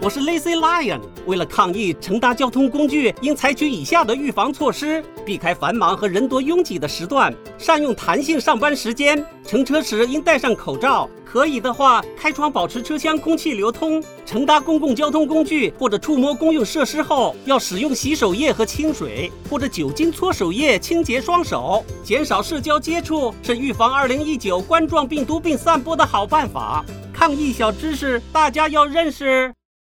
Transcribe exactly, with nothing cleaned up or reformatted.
我是 Lazy Lion。为了抗疫，乘搭交通工具应采取以下的预防措施：避开繁忙和人多拥挤的时段，善用弹性上班时间。乘车时应戴上口罩，可以的话开窗保持车厢空气流通。乘搭公共交通工具或者触摸公用设施后，要使用洗手液和清水，或者酒精搓手液清洁双手。减少社交接触是预防二零一九冠状病毒病散播的好办法。抗疫小知识，大家要认识。